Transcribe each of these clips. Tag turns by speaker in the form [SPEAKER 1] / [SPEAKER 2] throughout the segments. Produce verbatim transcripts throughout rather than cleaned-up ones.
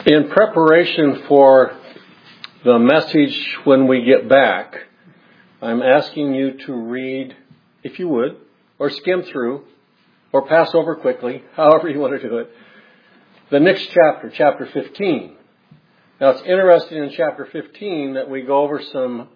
[SPEAKER 1] In preparation for the message when we get back, I'm asking you to read, if you would, or skim through, or pass over quickly, however you want to do it, the next chapter, chapter fifteen. Now it's interesting in chapter fifteen that we go over some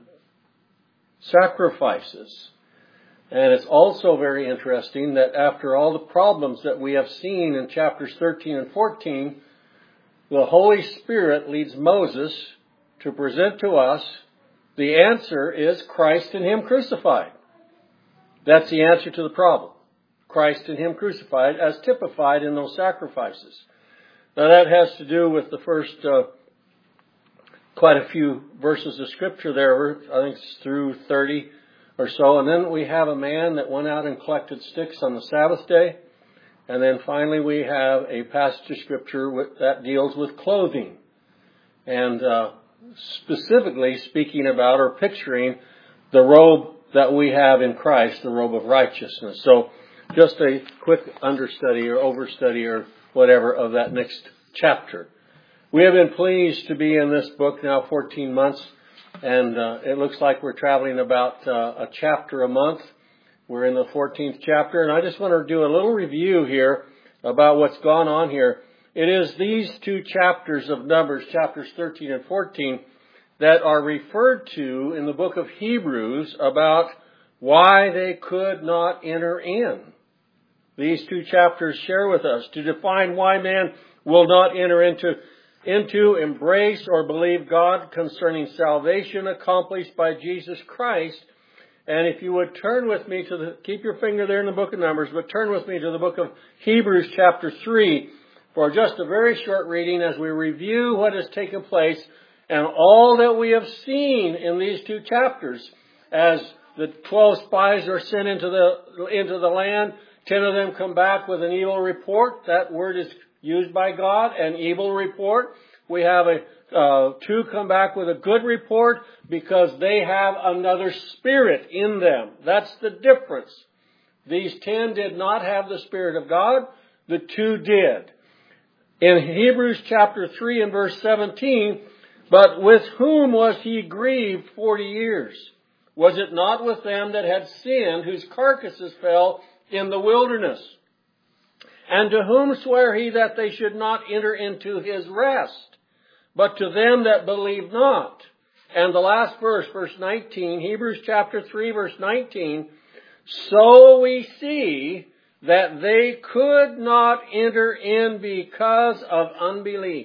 [SPEAKER 1] sacrifices. And it's also very interesting that after all the problems that we have seen in chapters thirteen and fourteen, the Holy Spirit leads Moses to present to us the answer is Christ and Him crucified. That's the answer to the problem. Christ and Him crucified as typified in those sacrifices. Now that has to do with the first uh, quite a few verses of Scripture there. I think it's through thirty or so. And then we have a man that went out and collected sticks on the Sabbath day. And then finally we have a passage of Scripture that deals with clothing. And uh, specifically speaking about or picturing the robe that we have in Christ, the robe of righteousness. So just a quick understudy or overstudy or whatever of that next chapter. We have been pleased to be in this book now fourteen months. And uh, it looks like we're traveling about uh, a chapter a month. We're in the fourteenth chapter, and I just want to do a little review here about what's gone on here. It is these two chapters of Numbers, chapters thirteen and fourteen, that are referred to in the book of Hebrews about why they could not enter in. These two chapters share with us to define why man will not enter into, into embrace or believe God concerning salvation accomplished by Jesus Christ. And if you would turn with me to the, keep your finger there in the book of Numbers, but turn with me to the book of Hebrews chapter three for just a very short reading as we review what has taken place and all that we have seen in these two chapters. As the twelve spies are sent into the, into the land, ten of them come back with an evil report. That word is used by God, an evil report. We have a Uh, two come back with a good report because they have another spirit in them. That's the difference. These ten did not have the Spirit of God. The two did. In Hebrews chapter three and verse seventeen, but with whom was he grieved forty years? Was it not with them that had sinned, whose carcasses fell in the wilderness? And to whom sware he that they should not enter into his rest? But to them that believe not. And the last verse, verse nineteen, Hebrews chapter three, verse nineteen, so we see that they could not enter in because of unbelief.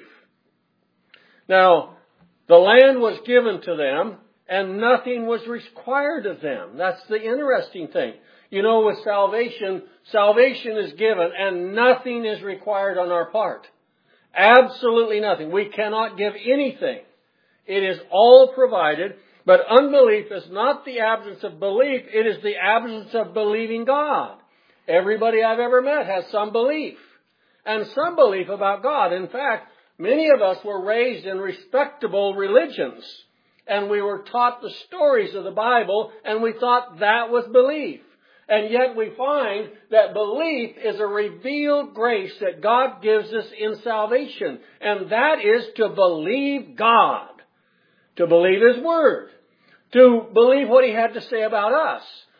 [SPEAKER 1] Now, the land was given to them, and nothing was required of them. That's the interesting thing. You know, with salvation, salvation is given, and nothing is required on our part. Absolutely nothing. We cannot give anything. It is all provided, but unbelief is not the absence of belief. It is the absence of believing God. Everybody I've ever met has some belief, and some belief about God. In fact, many of us were raised in respectable religions, and we were taught the stories of the Bible, and we thought that was belief. And yet we find that belief is a revealed grace that God gives us in salvation. And that is to believe God. To believe His Word. To believe what He had to say about us.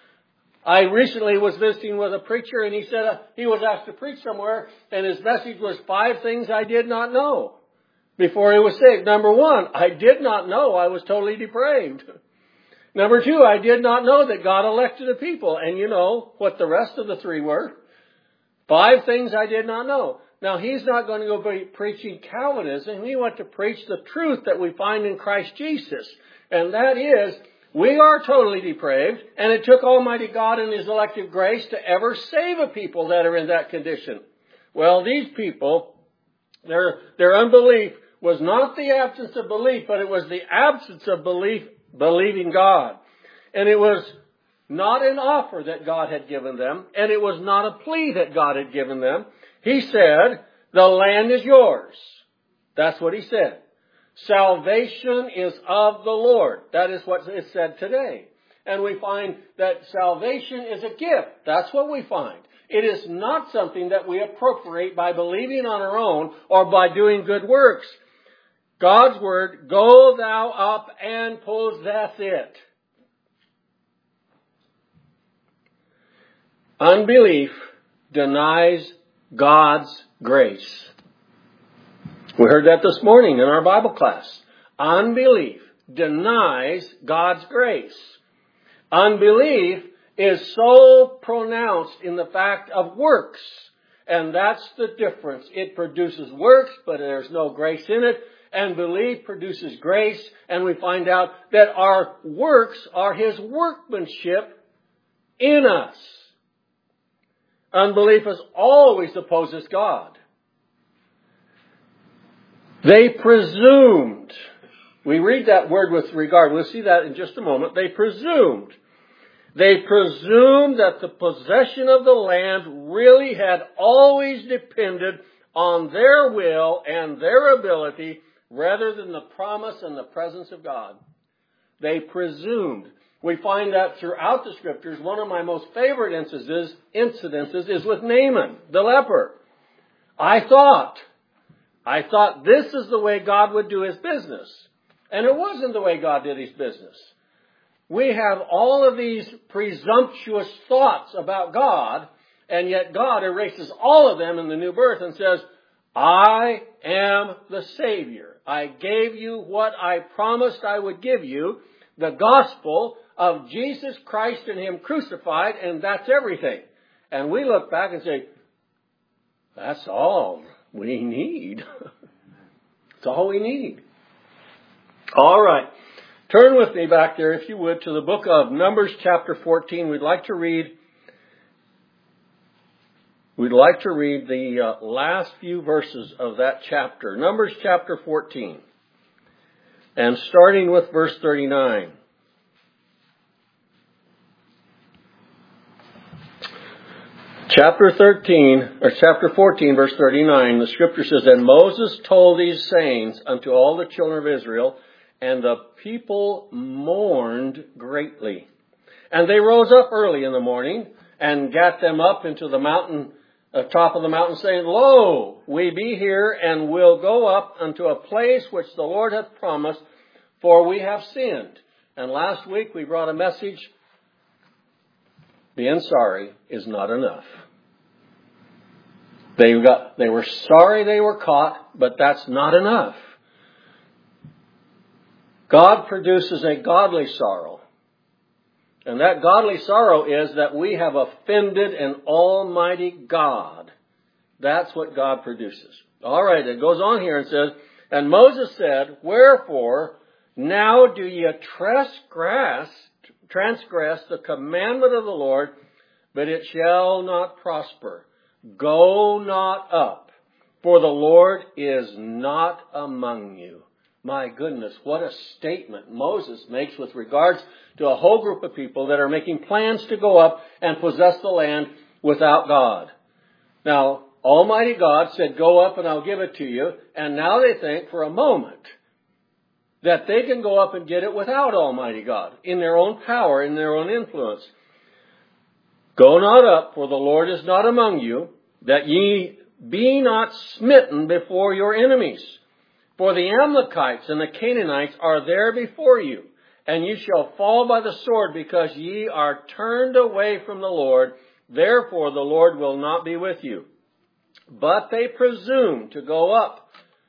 [SPEAKER 1] I recently was visiting with a preacher, and he said uh, he was asked to preach somewhere, and his message was five things I did not know before he was saved. Number one, I did not know I was totally depraved. Number two, I did not know that God elected a people. And you know what the rest of the three were. Five things I did not know. Now, he's not going to go be preaching Calvinism. He went to preach the truth that we find in Christ Jesus. And that is, we are totally depraved. And it took Almighty God and His elective grace to ever save a people that are in that condition. Well, these people, their, their unbelief was not the absence of belief, but it was the absence of belief believing God. And it was not an offer that God had given them, and it was not a plea that God had given them. He said, the land is yours. That's what He said. Salvation is of the Lord. That is what it said today. And we find that salvation is a gift. That's what we find. It is not something that we appropriate by believing on our own or by doing good works. God's word, go thou up and possess it. Unbelief denies God's grace. We heard that this morning in our Bible class. Unbelief denies God's grace. Unbelief is so pronounced in the fact of works. And that's the difference. It produces works, but there's no grace in it. And belief produces grace. And we find out that our works are His workmanship in us. Unbelief is always opposes God. They presumed. We read that word with regard. We'll see that in just a moment. They presumed. They presumed that the possession of the land really had always depended on their will and their ability rather than the promise and the presence of God. They presumed. We find that throughout the Scriptures. One of my most favorite incidences, incidences is with Naaman, the leper. I thought, I thought this is the way God would do His business. And it wasn't the way God did His business. We have all of these presumptuous thoughts about God, and yet God erases all of them in the new birth and says, I am the Savior. I gave you what I promised I would give you, the gospel of Jesus Christ and Him crucified, and that's everything. And we look back and say, that's all we need. That's all we need. All right. Turn with me back there, if you would, to the book of Numbers chapter fourteen. We'd like to read, we'd like to read the uh, last few verses of that chapter. Numbers chapter fourteen. And starting with verse thirty-nine. Chapter thirteen, or chapter fourteen, verse thirty-nine, the scripture says, And Moses told these sayings unto all the children of Israel, and the people mourned greatly. And they rose up early in the morning, and gat them up into the mountain, uh, top of the mountain, saying, Lo, we be here, and will go up unto a place which the Lord hath promised, for we have sinned. And last week we brought a message, being sorry is not enough. They got, they were sorry they were caught, but that's not enough. God produces a godly sorrow. And that godly sorrow is that we have offended an almighty God. That's what God produces. All right, it goes on here and says, And Moses said, Wherefore now do ye transgress, transgress the commandment of the Lord, but it shall not prosper. Go not up, for the Lord is not among you. My goodness, what a statement Moses makes with regards to a whole group of people that are making plans to go up and possess the land without God. Now, Almighty God said, Go up and I'll give it to you. And now they think for a moment that they can go up and get it without Almighty God, in their own power, in their own influence. Go not up, for the Lord is not among you, that ye be not smitten before your enemies. For the Amalekites and the Canaanites are there before you, and ye shall fall by the sword, because ye are turned away from the Lord. Therefore the Lord will not be with you. But they presume to go up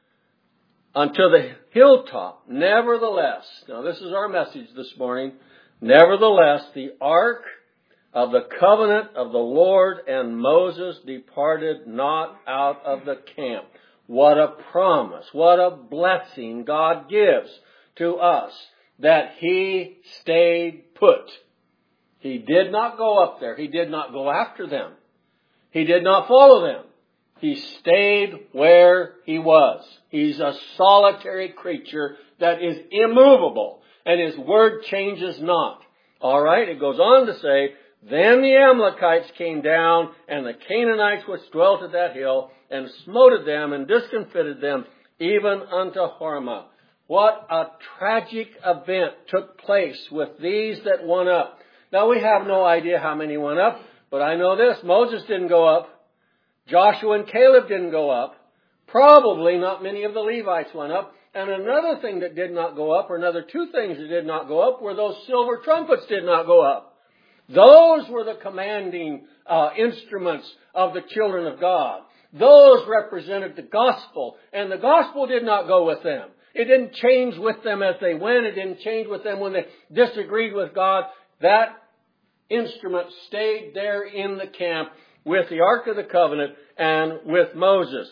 [SPEAKER 1] unto the hilltop. Nevertheless, now this is our message this morning. Nevertheless, the ark of the covenant of the Lord and Moses departed not out of the camp. What a promise, what a blessing God gives to us, that He stayed put. He did not go up there. He did not go after them. He did not follow them. He stayed where He was. He's a solitary creature that is immovable, and His word changes not. All right, it goes on to say, Then the Amalekites came down, and the Canaanites which dwelt at that hill, and smote them, and discomfited them, even unto Hormah. What a tragic event took place with these that went up. Now we have no idea how many went up, but I know this, Moses didn't go up. Joshua and Caleb didn't go up. Probably not many of the Levites went up. And another thing that did not go up, or another two things that did not go up, were those silver trumpets did not go up. Those were the commanding uh, instruments of the children of God. Those represented the gospel, and the gospel did not go with them. It didn't change with them as they went. It didn't change with them when they disagreed with God. That instrument stayed there in the camp with the Ark of the Covenant and with Moses.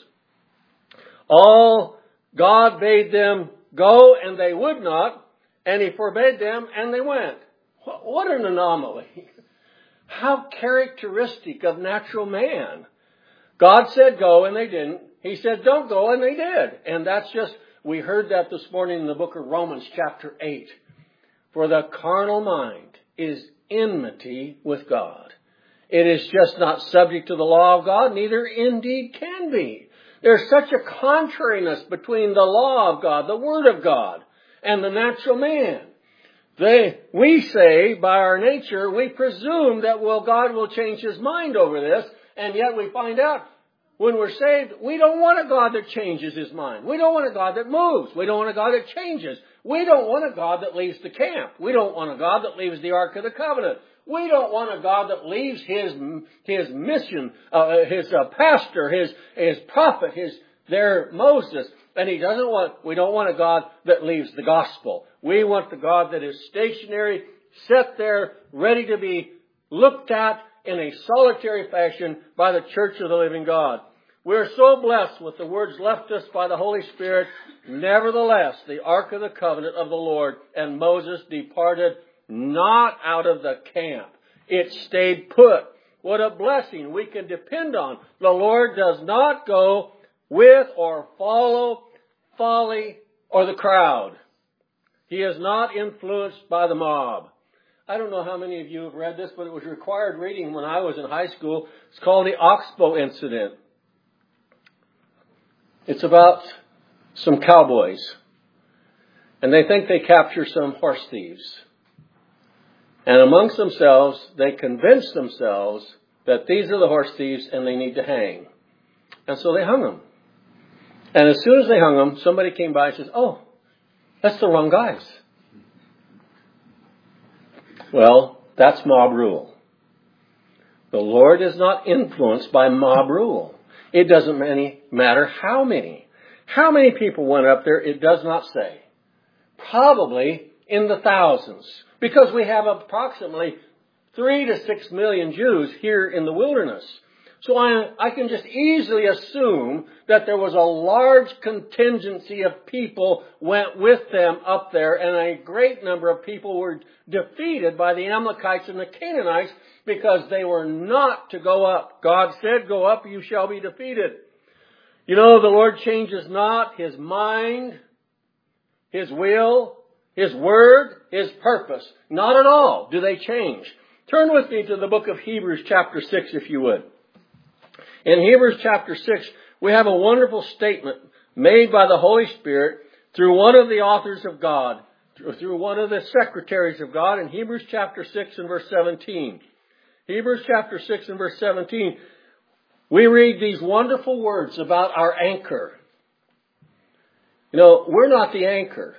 [SPEAKER 1] All God bade them go, and they would not, and He forbade them, and they went. What an anomaly. How characteristic of natural man. God said go, and they didn't. He said don't go, and they did. And that's just, we heard that this morning in the book of Romans chapter eight. For the carnal mind is enmity with God. It is just not subject to the law of God, neither indeed can be. There's such a contrariness between the law of God, the Word of God, and the natural man. They, we say, by our nature, we presume that, well, God will change His mind over this, and yet we find out when we're saved, we don't want a God that changes His mind. We don't want a God that moves. We don't want a God that changes. We don't want a God that leaves the camp. We don't want a God that leaves the Ark of the Covenant. We don't want a God that leaves His His mission, uh, His uh, pastor, His His prophet, His their Moses. And He doesn't want, we don't want a God that leaves the gospel. We want the God that is stationary, set there, ready to be looked at in a solitary fashion by the church of the living God. We're so blessed with the words left us by the Holy Spirit. Nevertheless, the Ark of the Covenant of the Lord and Moses departed not out of the camp. It stayed put. What a blessing we can depend on. The Lord does not go with or follow folly or the crowd. He is not influenced by the mob. I don't know how many of you have read this, but it was required reading when I was in high school. It's called the Oxbow Incident. It's about some cowboys, and they think they capture some horse thieves. And amongst themselves, they convince themselves that these are the horse thieves and they need to hang. And so they hung them. And as soon as they hung them, somebody came by and says, oh, that's the wrong guys. Well, that's mob rule. The Lord is not influenced by mob rule. It doesn't matter how many. How many people went up there, it does not say. Probably in the thousands. Because we have approximately three to six million Jews here in the wilderness. So I, I can just easily assume that there was a large contingency of people went with them up there, and a great number of people were defeated by the Amalekites and the Canaanites because they were not to go up. God said, go up, you shall be defeated. You know, the Lord changes not His mind, His will, His word, His purpose. Not at all do they change. Turn with me to the book of Hebrews chapter six, if you would. In Hebrews chapter six, we have a wonderful statement made by the Holy Spirit through one of the authors of God, through one of the secretaries of God in Hebrews chapter six and verse seventeen. Hebrews chapter six and verse seventeen, we read these wonderful words about our anchor. You know, we're not the anchor.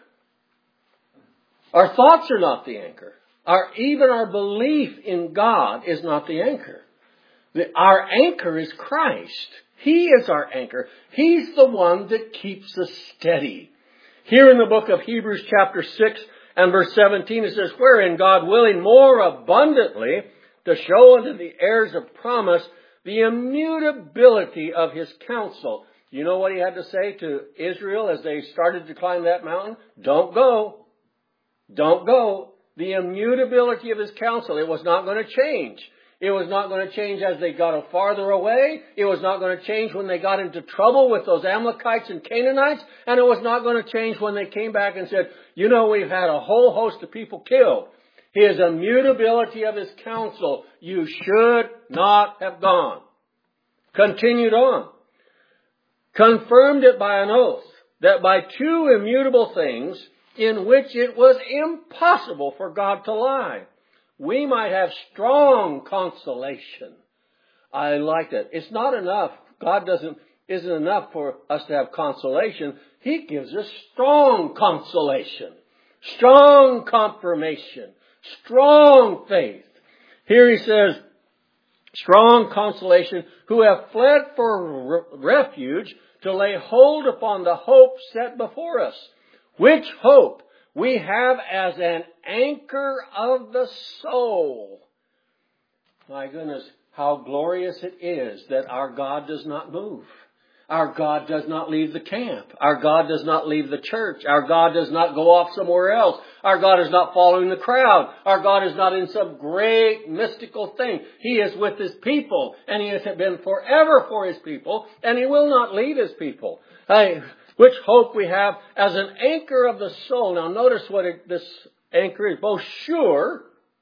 [SPEAKER 1] Our thoughts are not the anchor. Our, even our belief in God is not the anchor. The, our anchor is Christ. He is our anchor. He's the one that keeps us steady. Here in the book of Hebrews chapter six and verse seventeen, it says, wherein God willing more abundantly to show unto the heirs of promise the immutability of His counsel. You know what He had to say to Israel as they started to climb that mountain? Don't go. Don't go. The immutability of His counsel. It was not going to change. It was not going to change as they got farther away. It was not going to change when they got into trouble with those Amalekites and Canaanites. And it was not going to change when they came back and said, you know, we've had a whole host of people killed. His immutability of His counsel, you should not have gone. Continued on. Confirmed it by an oath, that by two immutable things, in which it was impossible for God to lie, we might have strong consolation. I like that. It's not enough. God doesn't, isn't enough for us to have consolation. He gives us strong consolation, strong confirmation, strong faith. Here he says, strong consolation, who have fled for re- refuge to lay hold upon the hope set before us, which hope we have as an anchor of the soul. My goodness, how glorious it is that our God does not move. Our God does not leave the camp. Our God does not leave the church. Our God does not go off somewhere else. Our God is not following the crowd. Our God is not in some great mystical thing. He is with His people, and He has been forever for His people, and He will not leave His people. Hey, which hope we have as an anchor of the soul. Now notice what it, this anchor is. Both sure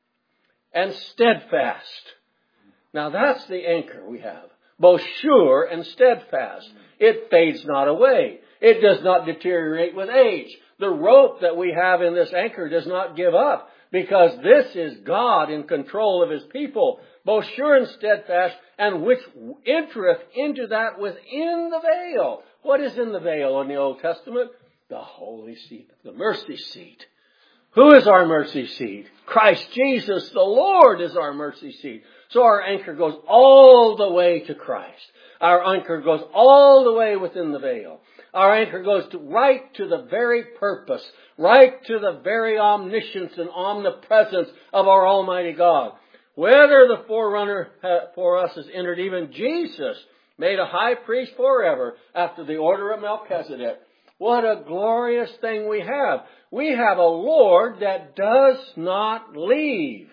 [SPEAKER 1] and steadfast. Now that's the anchor we have. Both sure and steadfast. It fades not away. It does not deteriorate with age. The rope that we have in this anchor does not give up, because this is God in control of His people. Both sure and steadfast, and which entereth into that within the veil. What is in the veil in the Old Testament? The holy seat, the mercy seat. Who is our mercy seat? Christ Jesus, the Lord, is our mercy seat. So our anchor goes all the way to Christ. Our anchor goes all the way within the veil. Our anchor goes to, right to the very purpose, right to the very omniscience and omnipresence of our Almighty God. Whether the forerunner for us has entered, even Jesus, made a high priest forever after the order of Melchizedek. What a glorious thing we have. We have a Lord that does not leave.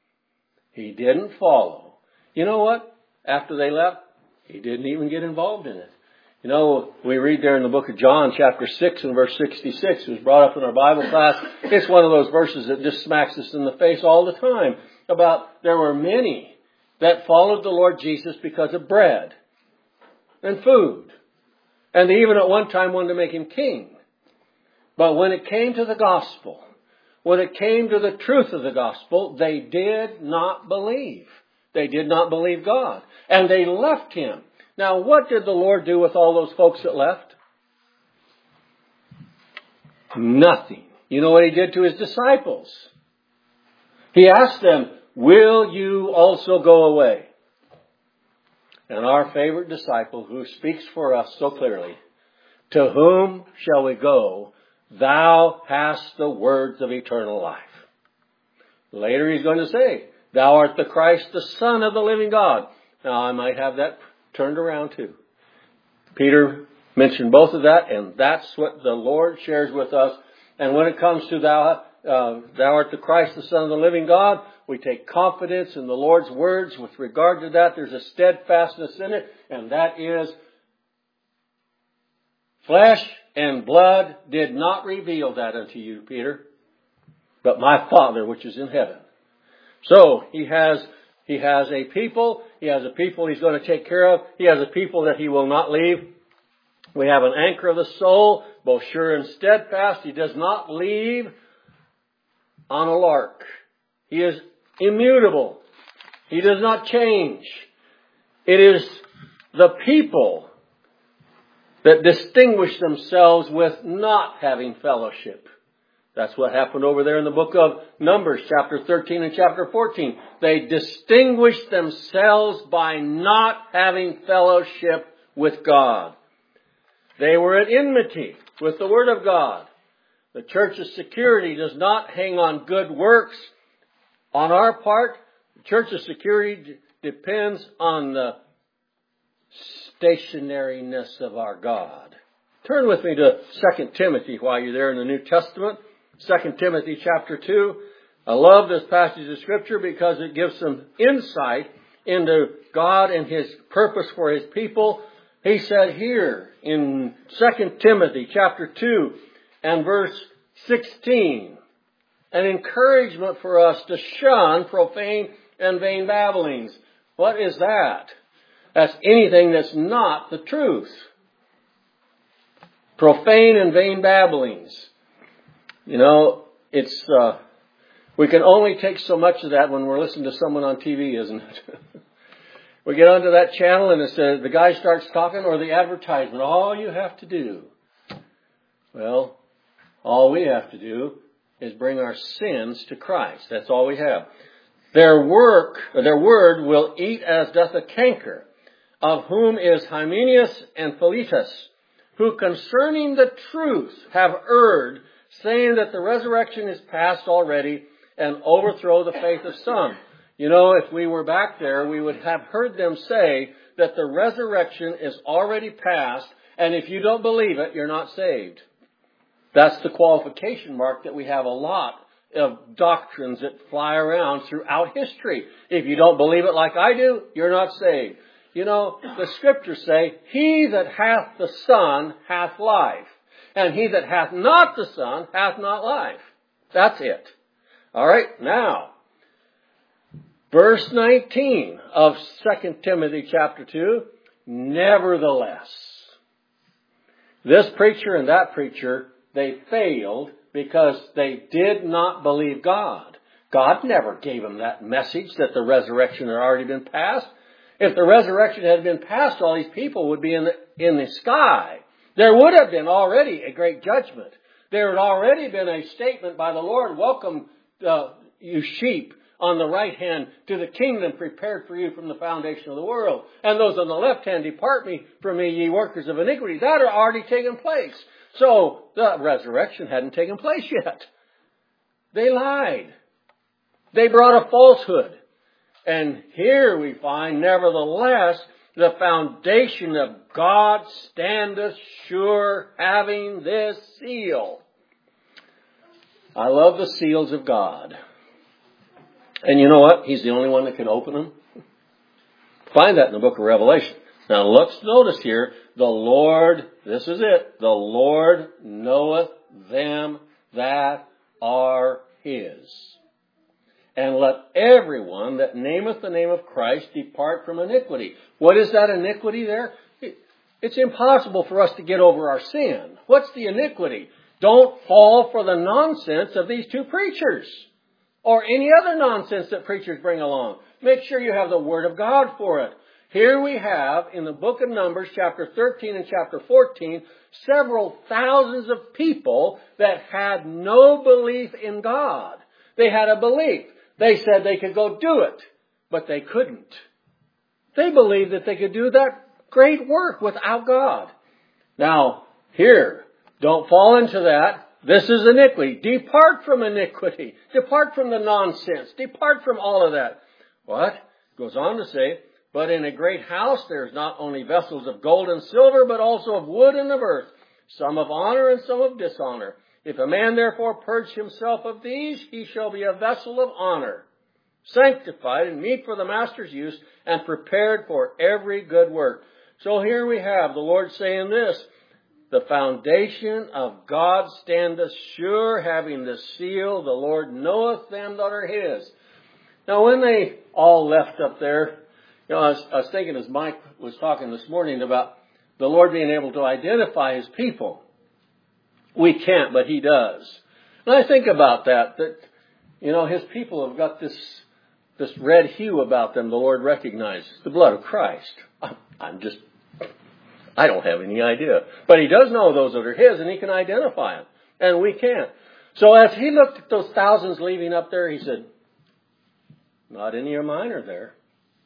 [SPEAKER 1] He didn't follow. You know what? After they left, He didn't even get involved in it. You know, we read there in the book of John, chapter six and verse sixty-six. It was brought up in our Bible class. It's one of those verses that just smacks us in the face all the time. About there were many that followed the Lord Jesus because of bread and food. And they even at one time wanted to make Him king. But when it came to the gospel, when it came to the truth of the gospel, they did not believe. They did not believe God. And they left Him. Now, what did the Lord do with all those folks that left? Nothing. You know what He did to His disciples? He asked them, will you also go away? And our favorite disciple, who speaks for us so clearly, to whom shall we go? Thou hast the words of eternal life. Later He's going to say, Thou art the Christ, the Son of the living God. Now I might have that turned around too. Peter mentioned both of that, and that's what the Lord shares with us. And when it comes to thou, uh, thou art the Christ, the Son of the living God, we take confidence in the Lord's words with regard to that. There's a steadfastness in it, and that is, flesh and blood did not reveal that unto you, Peter, but my Father which is in heaven. So He has He has a people. He has a people He's going to take care of. He has a people that He will not leave. We have an anchor of the soul, both sure and steadfast. He does not leave on a lark. He is immutable. He does not change. It is the people that distinguish themselves with not having fellowship. That's what happened over there in the book of Numbers, chapter thirteen and chapter fourteen. They distinguished themselves by not having fellowship with God. They were at enmity with the Word of God. The church's security does not hang on good works on our part. The church's security d- depends on the stationariness of our God. Turn with me to Second Timothy while you're there in the New Testament. Second Timothy chapter two. I love this passage of Scripture because it gives some insight into God and His purpose for His people. He said here in Second Timothy chapter two and verse sixteen, an encouragement for us to shun profane and vain babblings. What is that? That's anything that's not the truth. Profane and vain babblings. You know, it's uh, we can only take so much of that when we're listening to someone on T V, isn't it? We get onto that channel and it's, uh, the guy starts talking, or the advertisement. All you have to do Well, all we have to do is bring our sins to Christ. That's all we have. Their work, their word will eat as doth a canker, of whom is Hymenaeus and Philetus, who concerning the truth have erred, saying that the resurrection is past already, and overthrow the faith of some. You know, if we were back there, we would have heard them say that the resurrection is already past, and if you don't believe it, you're not saved. That's the qualification mark that we have a lot of doctrines that fly around throughout history. If you don't believe it like I do, you're not saved. You know, the scriptures say, he that hath the Son hath life, and he that hath not the Son hath not life. That's it. All right, now, verse nineteen of Second Timothy chapter two, nevertheless. This preacher and that preacher, they failed because they did not believe God. God never gave them that message that the resurrection had already been passed. If the resurrection had been passed, all these people would be in the, in the sky. There would have been already a great judgment. There had already been a statement by the Lord, welcome uh, you sheep on the right hand to the kingdom prepared for you from the foundation of the world. And those on the left hand, depart me from me, ye workers of iniquity. That had already taken place. So the resurrection hadn't taken place yet. They lied. They brought a falsehood. And here we find, nevertheless, the foundation of God standeth sure, having this seal. I love the seals of God. And you know what? He's the only one that can open them. Find that in the book of Revelation. Now let's notice here, the Lord, this is it, the Lord knoweth them that are His. And let everyone that nameth the name of Christ depart from iniquity. What is that iniquity there? It's impossible for us to get over our sin. What's the iniquity? Don't fall for the nonsense of these two preachers or any other nonsense that preachers bring along. Make sure you have the Word of God for it. Here we have in the book of Numbers, chapter thirteen and chapter fourteen, several thousands of people that had no belief in God. They had a belief. They said they could go do it, but they couldn't. They believed that they could do that great work without God. Now, here, don't fall into that. This is iniquity. Depart from iniquity. Depart from the nonsense. Depart from all of that. What? Goes on to say, but in a great house there is not only vessels of gold and silver, but also of wood and of earth, some of honor and some of dishonor. If a man therefore purge himself of these, he shall be a vessel of honor, sanctified and meet for the master's use, and prepared for every good work. So here we have the Lord saying this, the foundation of God standeth sure, having the seal, the Lord knoweth them that are His. Now when they all left up there, you know, I was, I was thinking as Mike was talking this morning about the Lord being able to identify His people. We can't, but He does. And I think about that, that, you know, His people have got this, this red hue about them the Lord recognizes. The blood of Christ. I'm, I'm just, I don't have any idea. But He does know those that are His, and He can identify them. And we can't. So as He looked at those thousands leaving up there, He said, not any of mine are there.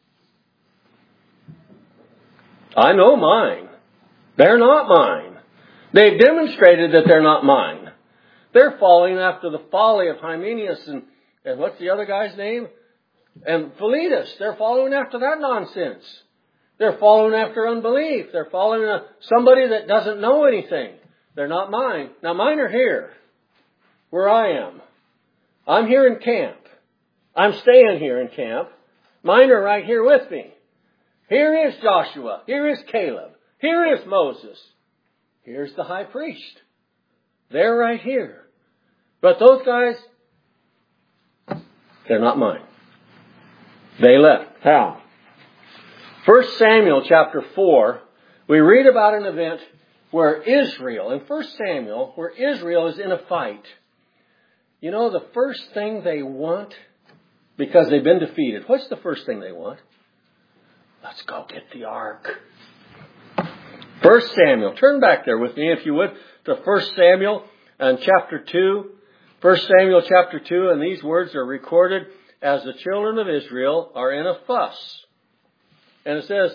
[SPEAKER 1] I know mine. They're not mine. They've demonstrated that they're not mine. They're following after the folly of Hymenaeus and, and what's the other guy's name? And Philetus. They're following after that nonsense. They're following after unbelief. They're following a, somebody that doesn't know anything. They're not mine. Now mine are here, where I am. I'm here in camp. I'm staying here in camp. Mine are right here with me. Here is Joshua. Here is Caleb. Here is Moses. Here's the high priest. They're right here. But those guys, they're not mine. They left. How? First Samuel chapter four, we read about an event where Israel, in First Samuel, where Israel is in a fight. You know, the first thing they want, because they've been defeated, what's the first thing they want? Let's go get the ark. First Samuel. Turn back there with me, if you would. to First Samuel and chapter two. First Samuel chapter two, and these words are recorded as the children of Israel are in a fuss. And it says,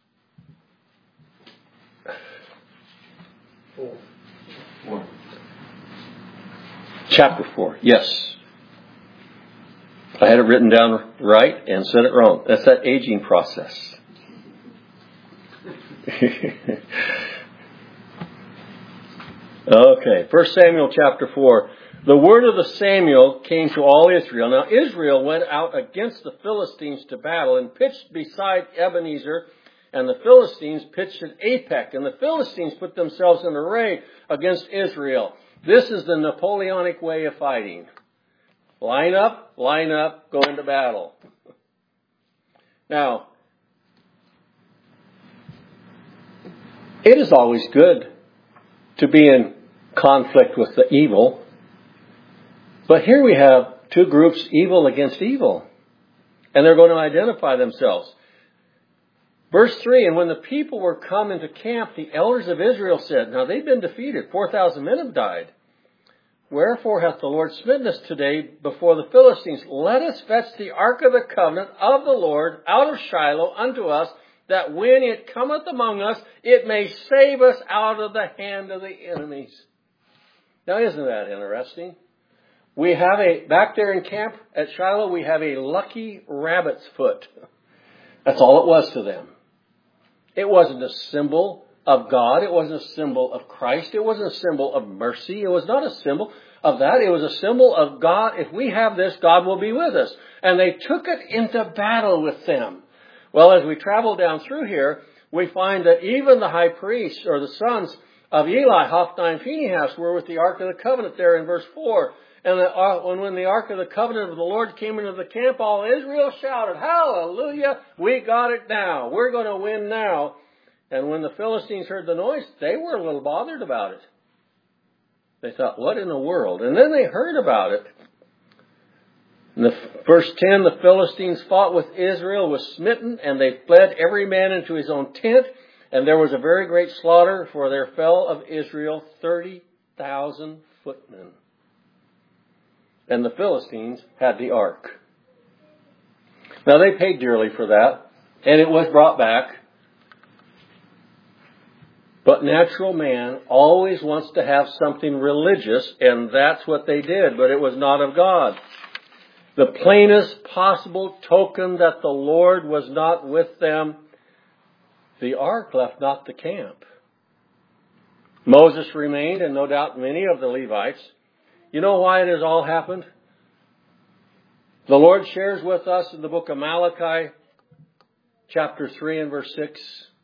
[SPEAKER 1] Four. Four. Chapter four, yes. I had it written down right and said it wrong. That's that aging process. Okay, First Samuel chapter four. The word of the Samuel came to all Israel. Now Israel went out against the Philistines to battle and pitched beside Ebenezer, and the Philistines pitched at Apec, and the Philistines put themselves in array against Israel. This is the Napoleonic way of fighting. Line up, line up, go into battle. Now, it is always good to be in conflict with the evil. But here we have two groups, evil against evil. And they're going to identify themselves. Verse three, and when the people were come into camp, the elders of Israel said, now they've been defeated, four thousand men have died. Wherefore hath the Lord smitten us today before the Philistines? Let us fetch the ark of the covenant of the Lord out of Shiloh unto us, that when it cometh among us, it may save us out of the hand of the enemies. Now isn't that interesting? We have a, back there in camp at Shiloh, we have a lucky rabbit's foot. That's all it was to them. It wasn't a symbol of God. It wasn't a symbol of Christ. It wasn't a symbol of mercy. It was not a symbol of that. It was a symbol of God. If we have this, God will be with us. And they took it into battle with them. Well, as we travel down through here, we find that even the high priests, or the sons of Eli, Hophni and Phinehas, were with the Ark of the Covenant there in verse four. And the, uh, when, when the Ark of the Covenant of the Lord came into the camp, all Israel shouted, hallelujah, we got it now. We're going to win now. And when the Philistines heard the noise, they were a little bothered about it. They thought, what in the world? And then they heard about it. In the verse ten, the Philistines fought with Israel, was smitten, and they fled every man into his own tent. And there was a very great slaughter, for there fell of Israel thirty thousand footmen. And the Philistines had the ark. Now they paid dearly for that, and it was brought back. But natural man always wants to have something religious, and that's what they did, but it was not of God. The plainest possible token that the Lord was not with them, the ark left not the camp. Moses remained, and no doubt many of the Levites. You know why it has all happened? The Lord shares with us in the book of Malachi, chapter three and verse six,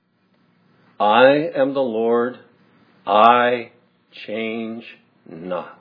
[SPEAKER 1] I am the Lord, I change not.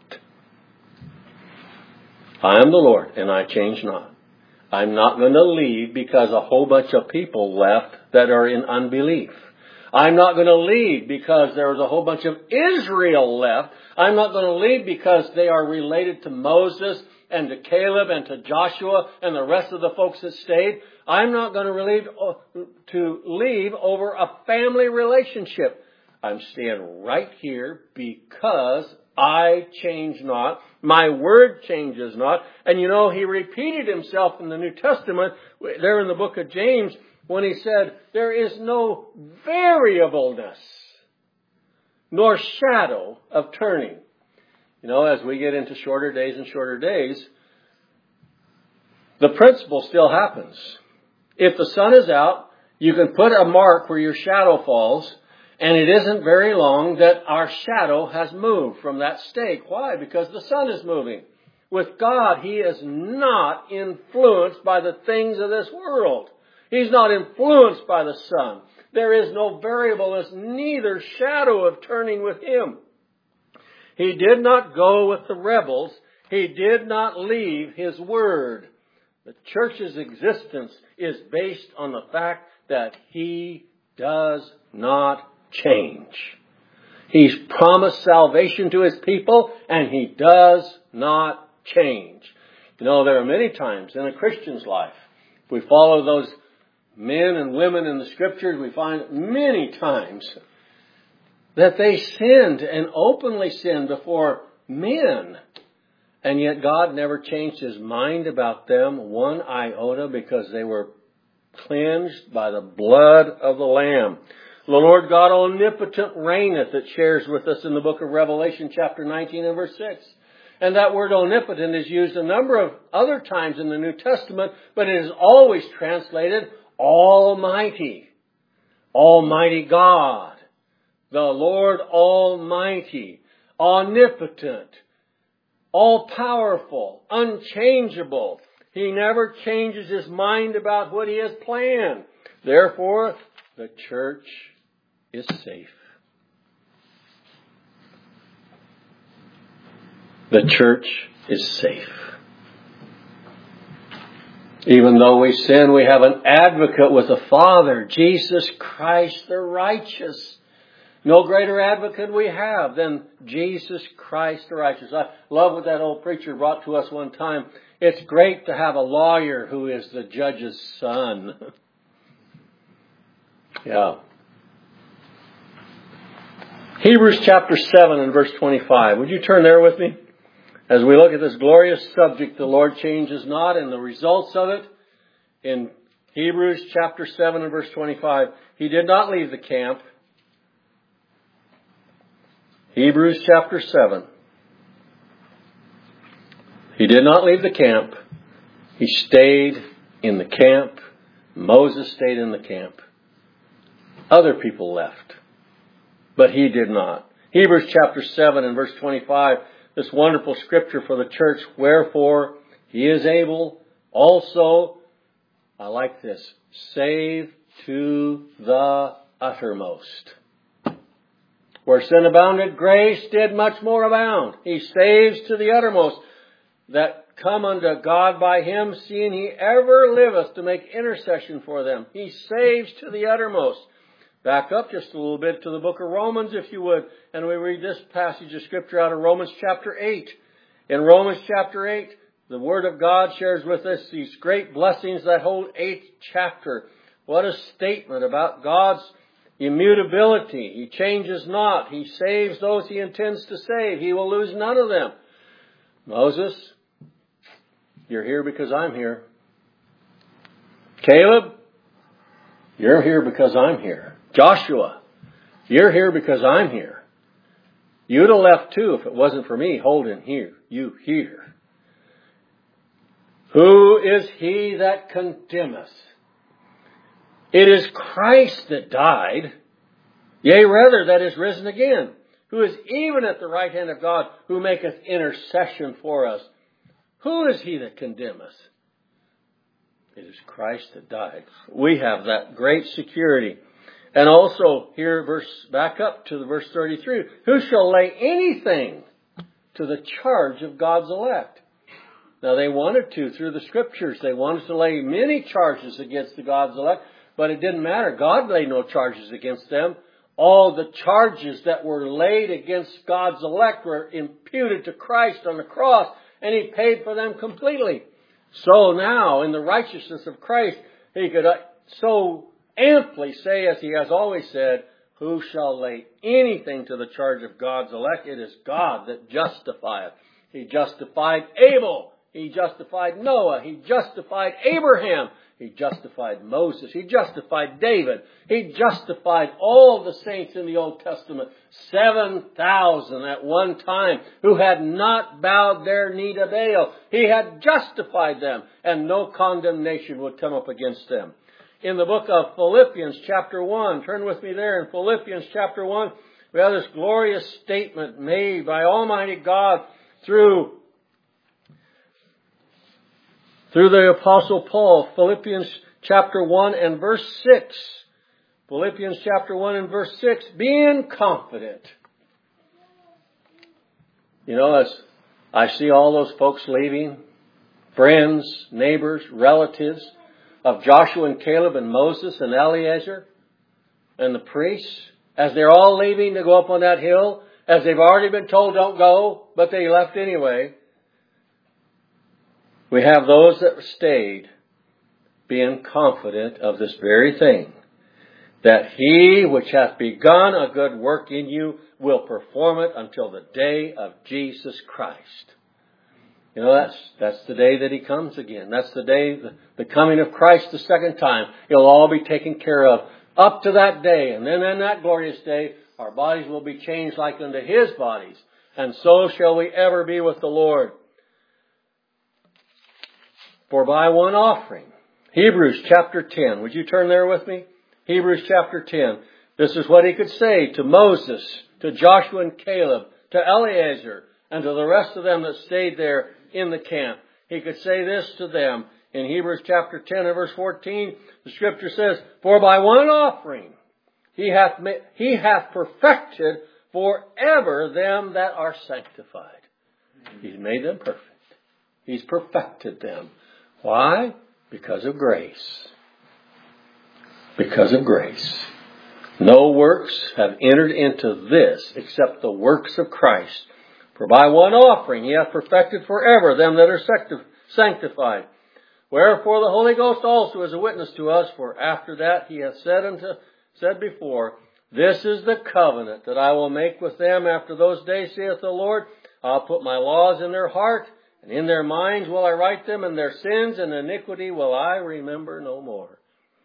[SPEAKER 1] I am the Lord, and I change not. I'm not going to leave because a whole bunch of people left that are in unbelief. I'm not going to leave because there was a whole bunch of Israel left. I'm not going to leave because they are related to Moses and to Caleb and to Joshua and the rest of the folks that stayed. I'm not going to leave, to leave over a family relationship. I'm staying right here because I change not. My word changes not. And you know, he repeated himself in the New Testament, there in the book of James, when he said, there is no variableness, nor shadow of turning. You know, as we get into shorter days and shorter days, the principle still happens. If the sun is out, you can put a mark where your shadow falls, and it isn't very long that our shadow has moved from that stake. Why? Because the sun is moving. With God, He is not influenced by the things of this world. He's not influenced by the sun. There is no variableness, neither shadow of turning with Him. He did not go with the rebels. He did not leave His word. The church's existence is based on the fact that He does not change. He's promised salvation to His people, and He does not change. You know, there are many times in a Christian's life, if we follow those men and women in the Scriptures, we find many times that they sinned and openly sinned before men. And yet God never changed His mind about them one iota, because they were cleansed by the blood of the Lamb. The Lord God omnipotent reigneth, it shares with us in the book of Revelation chapter nineteen and verse six. And that word omnipotent is used a number of other times in the New Testament, but it is always translated Almighty. Almighty God. The Lord Almighty. Omnipotent. All-powerful. Unchangeable. He never changes His mind about what He has planned. Therefore, the church is safe. The church is safe. Even though we sin, we have an advocate with the Father, Jesus Christ the righteous. No greater advocate we have than Jesus Christ the righteous. I love what that old preacher brought to us one time. It's great to have a lawyer who is the judge's son. Yeah. Hebrews chapter seven and verse twenty-five. Would you turn there with me? As we look at this glorious subject, the Lord changes not, and the results of it, in Hebrews chapter seven and verse twenty-five, He did not leave the camp. Hebrews chapter seven. He did not leave the camp. He stayed in the camp. Moses stayed in the camp. Other people left, but he did not. Hebrews chapter seven and verse twenty-five, this wonderful scripture for the church. Wherefore He is able also, I like this, save to the uttermost. Where sin abounded, grace did much more abound. He saves to the uttermost, that come unto God by Him, seeing He ever liveth to make intercession for them. He saves to the uttermost. Back up just a little bit to the book of Romans, if you would, and we read this passage of Scripture out of Romans chapter eight. In Romans chapter eight, the Word of God shares with us these great blessings, that whole eighth chapter. What a statement about God's immutability. He changes not. He saves those He intends to save. He will lose none of them. Moses, you're here because I'm here. Caleb, you're here because I'm here. Joshua, you're here because I'm here. You'd have left too if it wasn't for me holding here, you here. Who is he that condemneth? It is Christ that died, yea, rather, that is risen again, who is even at the right hand of God, who maketh intercession for us. Who is he that condemneth? It is Christ that died. We have that great security. And also, here, verse back up to the verse thirty-three. Who shall lay anything to the charge of God's elect? Now, they wanted to, through the Scriptures, they wanted to lay many charges against the God's elect, but it didn't matter. God laid no charges against them. All the charges that were laid against God's elect were imputed to Christ on the cross, and He paid for them completely. So now, in the righteousness of Christ, He could so amply say, as He has always said, who shall lay anything to the charge of God's elect? It is God that justifieth. He justified Abel. He justified Noah. He justified Abraham. He justified Moses. He justified David. He justified all the saints in the Old Testament. seven thousand at one time who had not bowed their knee to Baal. He had justified them, and no condemnation would come up against them. In the book of Philippians chapter one, turn with me there in Philippians chapter one, we have this glorious statement made by Almighty God through Through the Apostle Paul. Philippians chapter one and verse six. Philippians chapter one and verse six. Being confident. You know, as I see all those folks leaving, friends, neighbors, relatives of Joshua and Caleb and Moses and Eleazar and the priests, as they're all leaving to go up on that hill, as they've already been told don't go, but they left anyway. We have those that stayed, being confident of this very thing, that he which hath begun a good work in you will perform it until the day of Jesus Christ. You know, that's that's the day that he comes again. That's the day, the, the coming of Christ the second time. It'll all be taken care of up to that day. And then in that glorious day, our bodies will be changed like unto his bodies. And so shall we ever be with the Lord. For by one offering, Hebrews chapter ten. Would you turn there with me? Hebrews chapter ten. This is what he could say to Moses, to Joshua and Caleb, to Eleazar, and to the rest of them that stayed there in the camp. He could say this to them in Hebrews chapter ten and verse fourteen. The scripture says, for by one offering he hath, ma- he hath perfected forever them that are sanctified. He's made them perfect. He's perfected them. Why? Because of grace. Because of grace. No works have entered into this except the works of Christ. For by one offering he hath perfected forever them that are sanctified. Wherefore the Holy Ghost also is a witness to us, for after that he hath said unto said before, this is the covenant that I will make with them after those days, saith the Lord. I'll put my laws in their heart, and in their minds will I write them, and their sins and iniquity will I remember no more.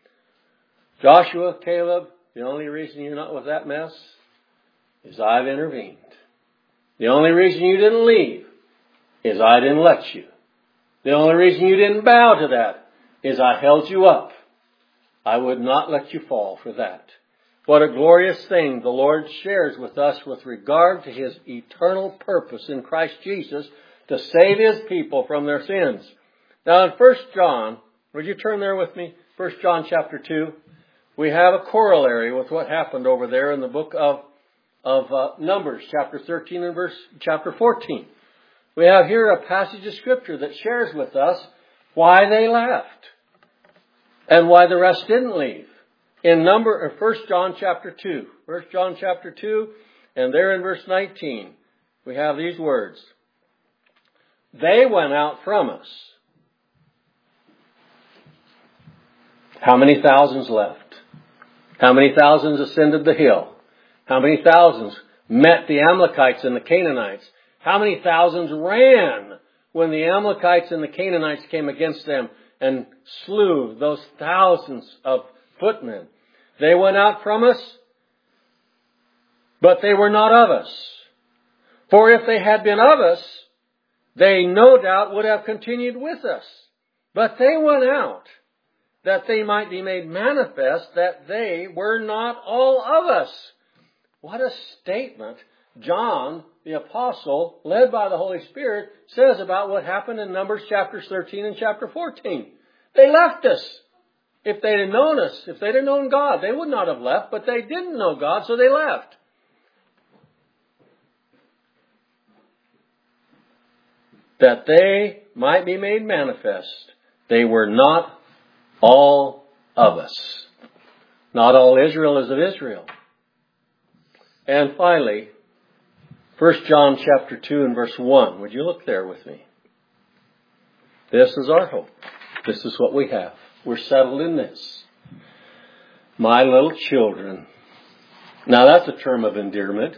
[SPEAKER 1] Joshua, Caleb, the only reason you're not with that mess is I've intervened. The only reason you didn't leave is I didn't let you. The only reason you didn't bow to that is I held you up. I would not let you fall for that. What a glorious thing the Lord shares with us with regard to his eternal purpose in Christ Jesus to save his people from their sins. Now in First John, would you turn there with me? First John chapter two. We have a corollary with what happened over there in the book of, of uh, Numbers, chapter thirteen and verse chapter fourteen. We have here a passage of scripture that shares with us why they left and why the rest didn't leave. In number, or First John chapter two, First John chapter two, and there in verse nineteen, we have these words. They went out from us. How many thousands left? How many thousands ascended the hill? How many thousands met the Amalekites and the Canaanites? How many thousands ran when the Amalekites and the Canaanites came against them and slew those thousands of footmen? They went out from us, but they were not of us. For if they had been of us, they no doubt would have continued with us. But they went out, that they might be made manifest that they were not all of us. What a statement John, the apostle, led by the Holy Spirit, says about what happened in Numbers chapters thirteen and chapter fourteen. They left us. If they'd have known us, if they'd have known God, they would not have left, but they didn't know God, so they left. That they might be made manifest, they were not all of us. Not all Israel is of Israel. And finally, First John chapter two and verse one. Would you look there with me? This is our hope. This is what we have. We're settled in this. My little children. Now that's a term of endearment.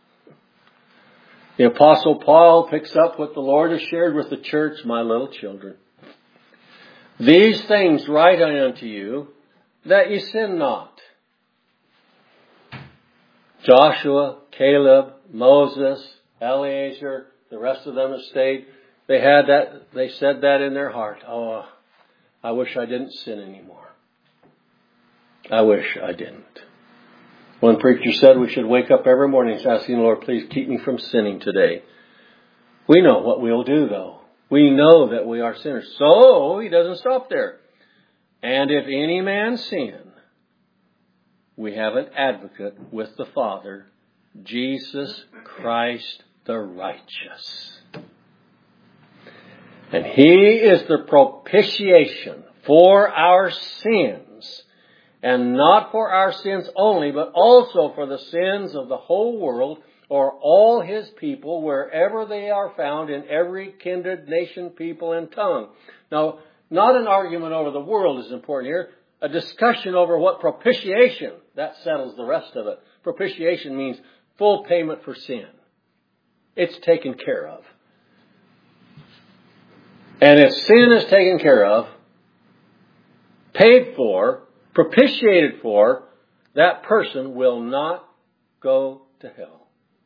[SPEAKER 1] The Apostle Paul picks up what the Lord has shared with the church, my little children. These things write I unto you, that ye sin not. Joshua, Caleb, Moses, Eleazar, the rest of them that stayed, they had that, they said that in their heart. Oh, I wish I didn't sin anymore. I wish I didn't. One preacher said we should wake up every morning asking the Lord, please keep me from sinning today. We know what we'll do though. We know that we are sinners. So he doesn't stop there. And if any man sin, we have an advocate with the Father, Jesus Christ the righteous. And he is the propitiation for our sins. And not for our sins only, but also for the sins of the whole world, or all his people, wherever they are found, in every kindred, nation, people, and tongue. Now, not an argument over the world is important here. a discussion over what propitiation, that settles the rest of it. Propitiation means full payment for sin. It's taken care of. And if sin is taken care of, paid for, propitiated for, that person will not go to hell.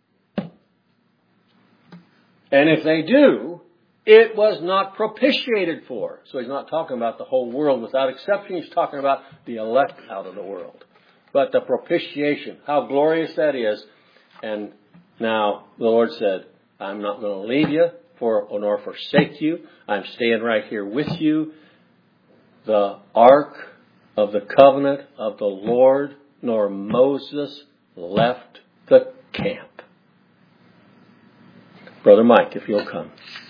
[SPEAKER 1] And if they do, it was not propitiated for. So he's not talking about the whole world without exception. He's talking about the elect out of the world. But the propitiation, how glorious that is. And now the Lord said, I'm not going to leave you for nor forsake you. I'm staying right here with you. The ark of the covenant of the Lord, nor Moses left the camp. Brother Mike, if you'll come.